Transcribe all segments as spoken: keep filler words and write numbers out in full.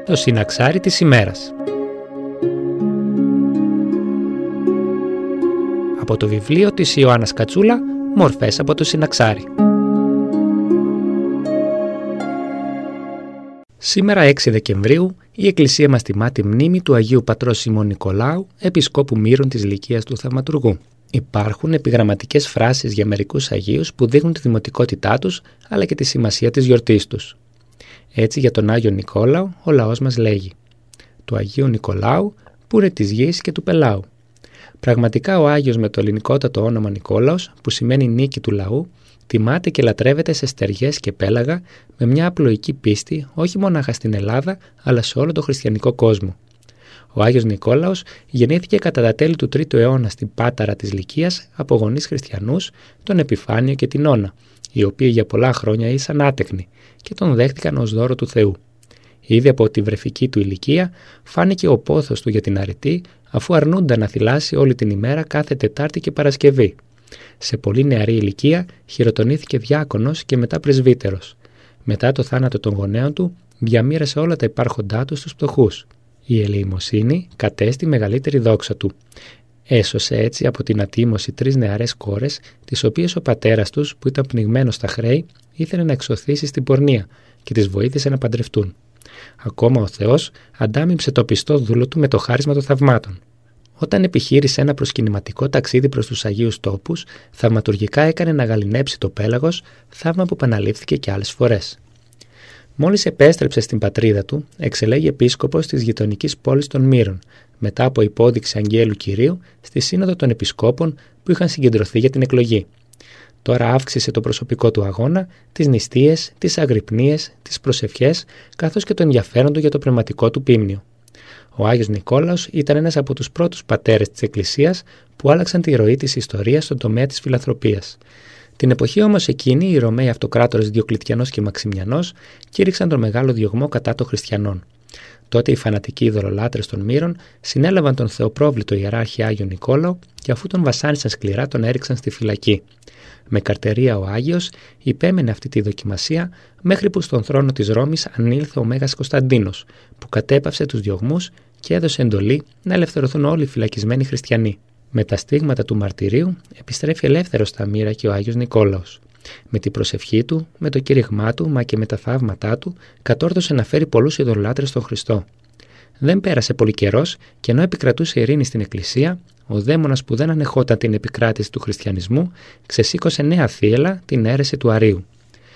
το συναξάρι της ημέρας. Από το βιβλίο της Ιωάννας Κατσούλα, «Μορφές από το συναξάρι». Σήμερα έξι Δεκεμβρίου η Εκκλησία μας τιμά τη μνήμη του Αγίου Πατρός Σιμών Νικολάου, Επισκόπου Μύρων της Λυκείας του Θαυματουργού. Υπάρχουν επιγραμματικές φράσεις για μερικούς Αγίους που δείχνουν τη δημοτικότητά τους αλλά και τη σημασία της γιορτής τους. Έτσι για τον Άγιο Νικόλαο ο λαός μας λέγει «Του Αγίου Νικολάου που είναι της γης και του πελάου». Πραγματικά ο Άγιος με το ελληνικότατο όνομα Νικόλαος, που σημαίνει νίκη του λαού, τιμάται και λατρεύεται σε στεριές και πέλαγα με μια απλοϊκή πίστη όχι μονάχα στην Ελλάδα αλλά σε όλο τον χριστιανικό κόσμο. Ο Άγιος Νικόλαος γεννήθηκε κατά τα τέλη του τρίτου αιώνα στην Πάταρα της Λυκείας από γονείς χριστιανούς, τον Επιφάνιο και την Όνα, οι οποίοι για πολλά χρόνια ήσαν άτεκνοι και τον δέχτηκαν ως δώρο του Θεού. Ήδη από τη βρεφική του ηλικία φάνηκε ο πόθος του για την αρετή, αφού αρνούνταν να θυλάσει όλη την ημέρα κάθε Τετάρτη και Παρασκευή. Σε πολύ νεαρή ηλικία χειροτονήθηκε διάκονος και μετά πρεσβύτερος. Μετά το θάνατο των γονέων του, διαμοίρασε όλα τα υπάρχοντά του στους φτωχούς. Η ελεημοσύνη κατέστη μεγαλύτερη δόξα του. Έσωσε έτσι από την ατίμωση τρεις νεαρές κόρες, τις οποίες ο πατέρας τους, που ήταν πνιγμένος στα χρέη, ήθελε να εξωθήσει στην πορνεία και τις βοήθησε να παντρευτούν. Ακόμα ο Θεός αντάμιψε το πιστό δούλο του με το χάρισμα των θαυμάτων. Όταν επιχείρησε ένα προσκυνηματικό ταξίδι προς τους Αγίους Τόπους, θαυματουργικά έκανε να γαληνέψει το πέλαγος, θαύμα που επαναλήφθηκε και άλλες φορές. Μόλις επέστρεψε στην πατρίδα του, εξελέγει επίσκοπος της γειτονικής πόλης των Μύρων, μετά από υπόδειξη αγγέλου Κυρίου στη σύνοδο των επισκόπων που είχαν συγκεντρωθεί για την εκλογή. Τώρα αύξησε το προσωπικό του αγώνα, τις νηστείες, τις αγρυπνίες, τις προσευχές, καθώς και το ενδιαφέρον του για το πνευματικό του πίμνιο. Ο Άγιος Νικόλαος ήταν ένας από τους πρώτους πατέρες της Εκκλησίας που άλλαξαν τη ροή της ιστορίας στον τομέα της φιλανθρωπίας. Την εποχή όμως εκείνη οι Ρωμαίοι αυτοκράτορες Διοκλητιανός και Μαξιμιανός κήρυξαν τον μεγάλο διωγμό κατά των χριστιανών. Τότε οι φανατικοί ειδωλολάτρες των Μύρων συνέλαβαν τον θεοπρόβλητο ιεράρχη Άγιο Νικόλαο και αφού τον βασάνισαν σκληρά τον έριξαν στη φυλακή. Με καρτερία ο Άγιος υπέμενε αυτή τη δοκιμασία μέχρι που στον θρόνο της Ρώμης ανήλθε ο Μέγας Κωνσταντίνος, που κατέπαυσε τους διωγμούς και έδωσε εντολή να ελευθερωθούν όλοι οι φυλακισμένοι χριστιανοί. Με τα στίγματα του μαρτυρίου επιστρέφει ελεύθερος στα Μύρα και ο Άγιος Νικόλαος. Με την προσευχή του, με το κήρυγμά του, μα και με τα θαύματά του, κατόρθωσε να φέρει πολλούς ειδωλολάτρες στον Χριστό. Δεν πέρασε πολύ καιρός και ενώ επικρατούσε ειρήνη στην Εκκλησία, ο δαίμονας που δεν ανεχόταν την επικράτηση του χριστιανισμού ξεσήκωσε νέα θύελλα, την αίρεση του Αρείου.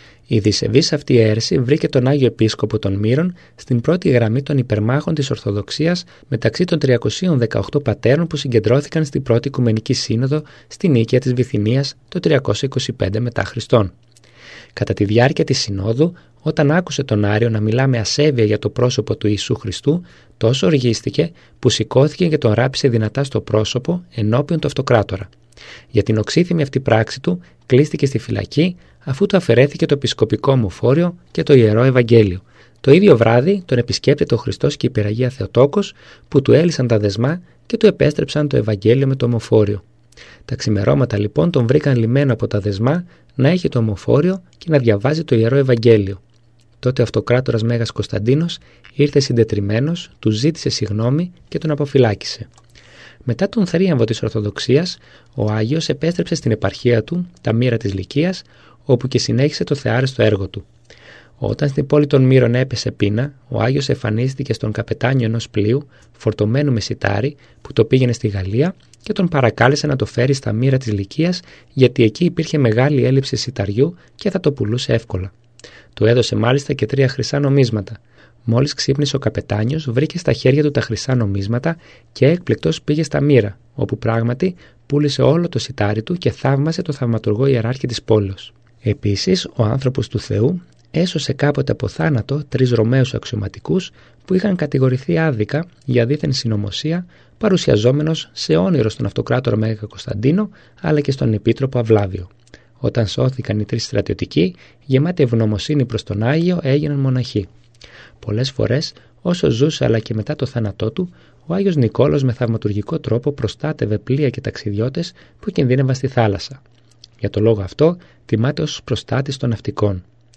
Η δισεβής αυτή αίρεση βρήκε τον Άγιο Επίσκοπο των Μύρων στην πρώτη γραμμή των υπερμάχων της Ορθοδοξίας μεταξύ των τριακοσίων δεκαοκτώ πατέρων που συγκεντρώθηκαν στην πρώτη Οικουμενική Σύνοδο στην Νίκαια της Βυθινίας το τριακόσια είκοσι πέντε μετά Χριστόν. Κατά τη διάρκεια της Συνόδου, όταν άκουσε τον Άριο να μιλά με ασέβεια για το πρόσωπο του Ιησού Χριστού, τόσο οργίστηκε που σηκώθηκε και τον ράπησε δυνατά στο πρόσωπο ενώπιον του αυτοκράτορα. Για την οξύθυμη αυτή πράξη του, κλείστηκε στη φυλακή αφού του αφαιρέθηκε το επισκοπικό ομοφόριο και το Ιερό Ευαγγέλιο. Το ίδιο βράδυ τον επισκέπτεται ο Χριστός και η Υπεραγία Θεοτόκος που του έλυσαν τα δεσμά και του επέστρεψαν το Ευαγγέλιο με το ομοφόριο. Τα ξημερώματα λοιπόν τον βρήκαν λυμμένο από τα δεσμά να έχει το ομοφόριο και να διαβάζει το Ιερό Ευαγγέλιο. Τότε ο αυτοκράτορας Μέγας Κωνσταντίνος ήρθε συντετριμμένος, του ζήτησε συγγνώμη και τον αποφυλάκησε. Μετά τον θρίαμβο της Ορθοδοξίας, ο Άγιος επέστρεψε στην επαρχία του, τα Μύρα της Λυκείας, όπου και συνέχισε το θεάρεστο έργο του. Όταν στην πόλη των Μύρων έπεσε πείνα, ο Άγιος εμφανίστηκε στον καπετάνιο ενός πλοίου, φορτωμένου με σιτάρι, που το πήγαινε στη Γαλλία και τον παρακάλεσε να το φέρει στα Μύρα της Λυκείας, γιατί εκεί υπήρχε μεγάλη έλλειψη σιταριού και θα το πουλούσε εύκολα. Του έδωσε μάλιστα και τρία χρυσά νομίσματα. Μόλις ξύπνησε ο καπετάνιος, βρήκε στα χέρια του τα χρυσά νομίσματα και έκπληκτος πήγε στα Μύρα, όπου πράγματι πούλησε όλο το σιτάρι του και θαύμασε το θαυματουργό ιεράρχη της πόλης. Επίσης, ο άνθρωπος του Θεού έσωσε κάποτε από θάνατο τρεις Ρωμαίους αξιωματικούς που είχαν κατηγορηθεί άδικα για δίθεν συνωμοσία, παρουσιαζόμενος σε όνειρο στον αυτοκράτορα Μέγα Κωνσταντίνο αλλά και στον επίτροπο Αυλάβιο. Όταν σώθηκαν οι τρεις στρατιωτικοί, γεμάτοι ευγνωμοσύνη προς τον Άγιο, έγιναν μοναχοί. Πολλές φορές, όσο ζούσε αλλά και μετά το θάνατό του, ο Άγιος Νικόλαος με θαυματουργικό τρόπο προστάτευε πλοία και ταξιδιώτες που κινδύνευαν στη θάλασσα. Για το λόγο αυτό, τιμάται ως προστάτης των ναυτικών.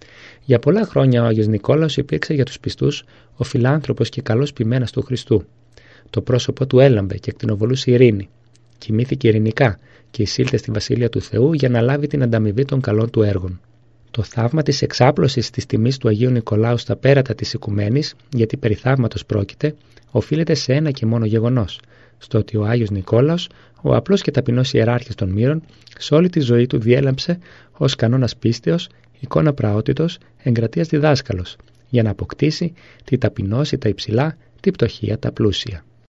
Για πολλά χρόνια ο Άγιος Νικόλαος υπήρξε για τους πιστούς ο φιλάνθρωπος και καλός ποιμένας του Χριστού. Το πρόσωπό του έλαμπε και εκτινοβολούσε ειρήνη. Κοιμήθηκε ειρηνικά και εισήλθε στη Βασιλεία του Θεού για να λάβει την ανταμοιβή των καλών του έργων. Το θαύμα της εξάπλωσης της τιμής του Αγίου Νικολάου στα πέρατα της οικουμένης, γιατί περί θαύματος πρόκειται, οφείλεται σε ένα και μόνο γεγονός, στο ότι ο Άγιος Νικόλαος, ο απλός και ταπεινός ιεράρχης των Μύρων, σε όλη τη ζωή του διέλαμψε ως κανόνας πίστεως, εικόνα πραότητος, εγκρατείας διδάσκαλος, για να αποκτήσει τη ταπεινώση τα υψηλά, τη πτωχία τα πλούσια.